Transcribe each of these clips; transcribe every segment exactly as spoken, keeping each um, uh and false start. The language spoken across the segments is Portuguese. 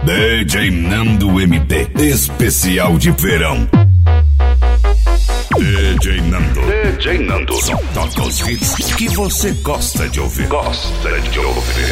D J Nando M T, especial de verão. D J Nando. D J Nando. Só toca os hits que você gosta de ouvir. Gosta de ouvir.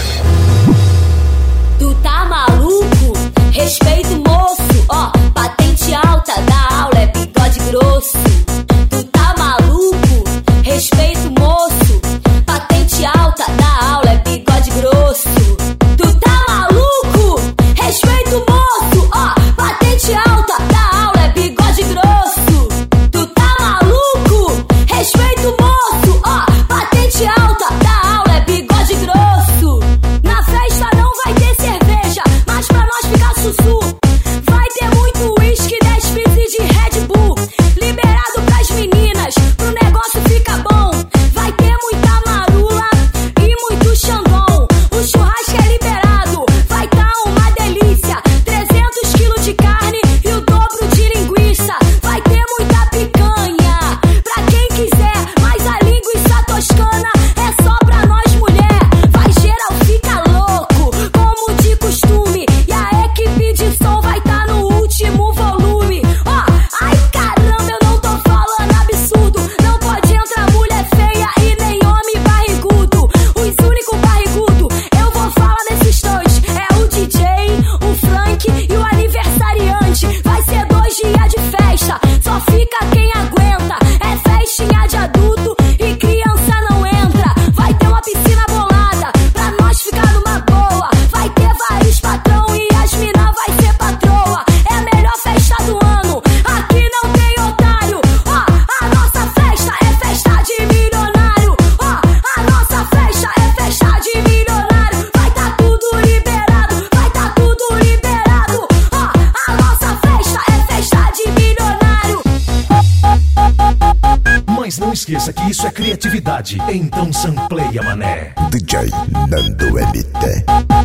Tu tá maluco? Respeito o moço, ó, patente alta da aula é bigode grosso. Tu tá maluco? Respeito o moço, patente alta da aula é bigode grosso. Tu tá maluco? Respeito o moço, ó, patente alta da aula é bigode grosso. Tu tá maluco? Respeito o moço, ó, patente alta da aula é bigode grosso. Na festa não vai ter cerveja, mas pra nós ficar sussu vai ter muito uísque, dez fizz de Red Bull, liberado pras meninas, pro negócio ficar bom. Vai ter muita marula e muito xandão, o churrasco é liberado, vai tá uma delícia, trezentos quilos de carne e o dobro de linguiça. Vai ter muita picanha, pra quem quiser, mas a linguiça toscana é só pra nós mulher. Vai geral fica louco, como de costume, e a equipe de som vai tá no último volume. Ó, ai caramba, eu não tô falando absurdo, não pode entrar mulher feia e nem homem barrigudo. Os únicos barrigudo, eu vou falar nesses dois, é o D J, o Frank e o aniversariante. Vai ser dois dias de festa, só fica quem aguenta, é festinha de adulto e criança não entra. Vai ter uma piscina bolada, pra nós ficar numa boa, vai ter vários patrão e as mina vai ser patroa. É a melhor festa do ano, aqui não tem otário. Ó, a nossa festa é festa de milionário. Ó, a nossa festa é festa de milionário. Vai tá tudo liberado, vai tá tudo liberado. Ó, a nossa festa é festa de milionário. Mas não esqueça que isso é criatividade, então sampleia, mané. D J Nando M T.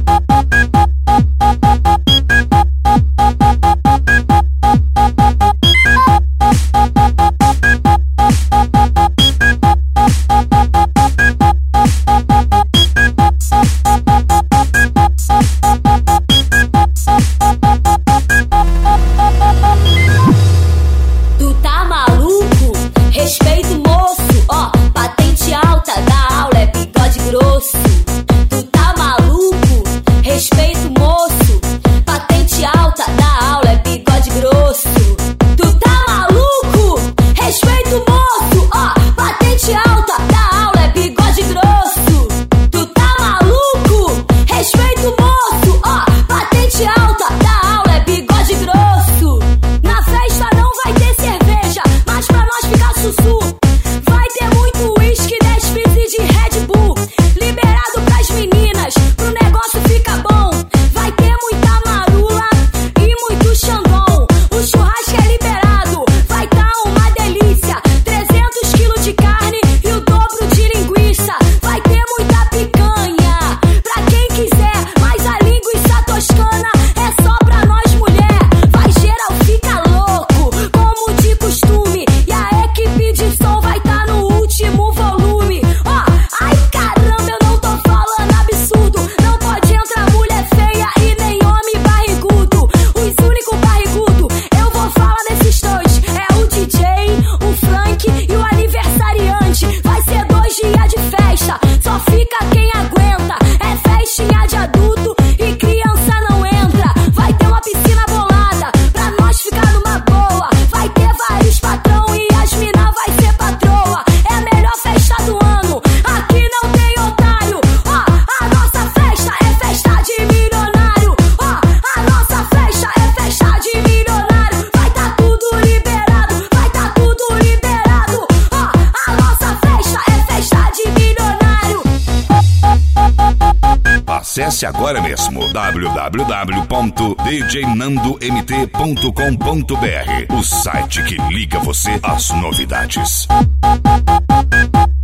Tu tá maluco? Respeito o moço, ó, patente alta da aula é bigode grosso. Tu tá maluco? Respeito o moço, patente alta da aula é bigode grosso. Tu tá maluco? Respeito o moço, ó, patente alta da aula é bigode grosso. Tu tá maluco? Respeito o moço, ó, patente alta da aula é bigode grosso. Na festa não vai ter cerveja, mas pra nós ficar sussu vai ter muito uísque, dez fizz de Red Bull, liberado pras meninas, pro negócio ficar bom. Vai ter muita marula e muito xandão, o churrasco é liberado, vai tá uma delícia, trezentos quilos de carne e o dobro de linguiça. Vai ter muita picanha, pra quem quiser, mas a linguiça toscana é só pra nós mulher. Vai geral fica louco, como de costume, e a equipe de som vai tá no último volume. Ó, ai caramba, eu não tô falando absurdo, não pode entrar mulher feia e nem homem barrigudo. Os únicos barrigudo, eu vou falar nesses dois, é o D J, o Frank e o aniversariante. Vai ser dois dias de festa, só fica quem aguenta, é festinha de adulto e criança não entra. Vai ter uma piscina bolada, pra nós ficar numa boa, vai ter vários patrão e as mina vai ser patroa. É a melhor festa do ano, aqui não tem otário. Ó, a nossa festa é festa de milionário. Ó, a nossa festa é festa de milionário. Vai tá tudo liberado, vai tá tudo liberado. Ó, a nossa festa é festa de milionário. Acesse agora mesmo w w w ponto d j nando m t ponto com ponto b r, o site que liga você às novidades.